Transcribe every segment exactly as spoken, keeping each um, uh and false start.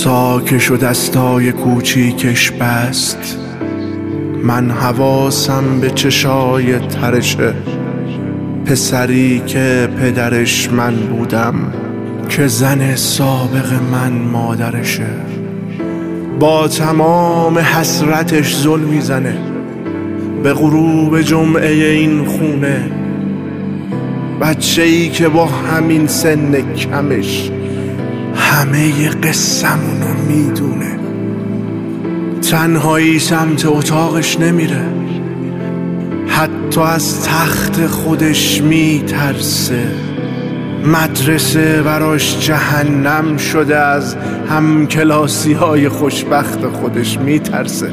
ساکش و دستای کوچیکش بست، من حواسم به چشای ترشه. پسری که پدرش من بودم، که زن سابق من مادرشه. با تمام حسرتش زل میزنه به غروب جمعه این خونه. بچه‌ای که با همین سن کمش همه قصه‌مونو میدونه. تنهایی سمت اتاقش نمیره، حتی از تخت خودش میترسه. مدرسه براش جهنم شده، از هم کلاسی های خوشبخت خودش میترسه.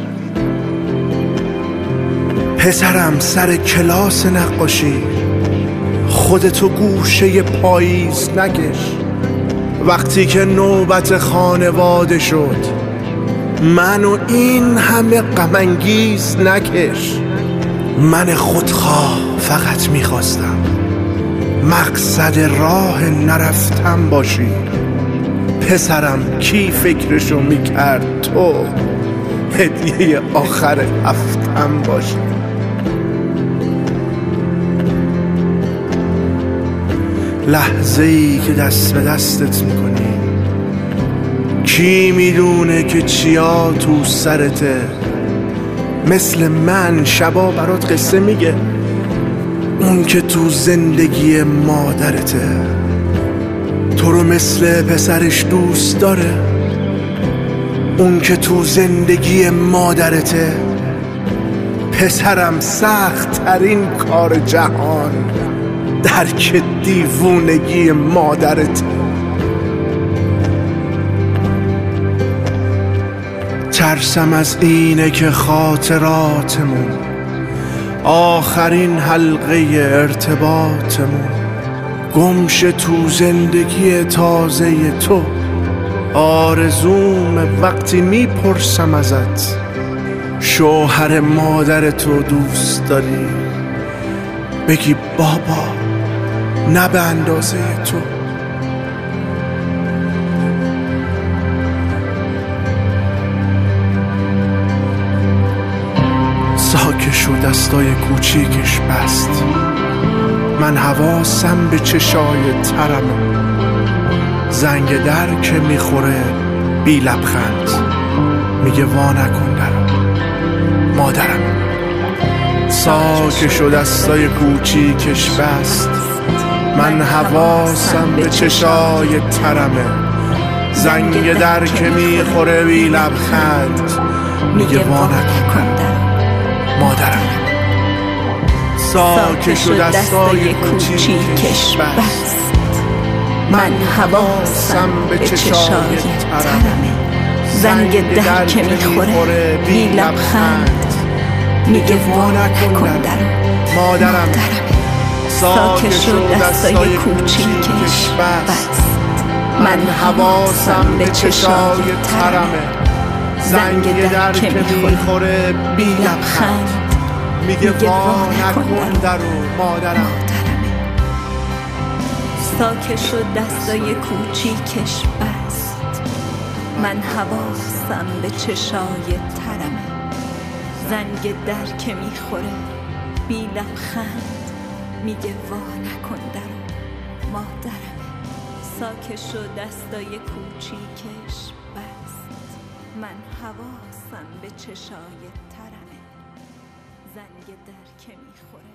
پسرم سر کلاس نقاشی خودتو گوشه پاییز نکش. وقتی که نوبت خانواده شد، منو این همه غم انگیز نکش. من خودخواه فقط میخواستم مقصد راه نرفتم باشی. پسرم کی فکرشو میکرد تو هدیه آخر هفتم باشی. لحظه ای که دست به دستت میکنی، کی میدونه که چیا تو سرته. مثل من شبا برات قصه میگه، اون که تو زندگی مادرته. تو رو مثل پسرش دوست داره، اون که تو زندگی مادرته. پسرم سخت ترین کار جهان درک دیوونگی مادرته. ترسم از اینه که خاطراتمون، آخرین حلقه ارتباطمون، گمشه تو زندگی تازه تو. آرزوم وقتی میپرسم ازت شوهر مادر تو دوست داری، بگی بابا نه به اندازه تو. ساکش و دستای کوچیکش بست، من حواسم به چشای ترمه. زنگ در که میخوره بی لبخند، میگه وا نکن درم مادرم. ساکش و دستای کوچیکش بست، من حواسم به چشای ترمه. زنگ در که میخوره بی لبخند، میگه وا نکن درم مادرم. ساکش و دستای کوچیکش بست، من حواسم به چشای ترمه. زنگ در که میخوره بی لبخند، میگه وا نکن درم مادرم. ساکش و دستای کوچیکش بست، من حواسم به چشای ترمه. زنگ در که میخوره بی لبخند، میگه وا نکن درو مادرم. ساکش و دستای کوچیکش بست، من حواسم به چشای ترمه. زنگ در که میخوره بی لبخند، میگه وا نکن درو مادرم. ساکش و دستای کوچیکش بست، من حواسم به چشای ترمه. زنگ در که میخوره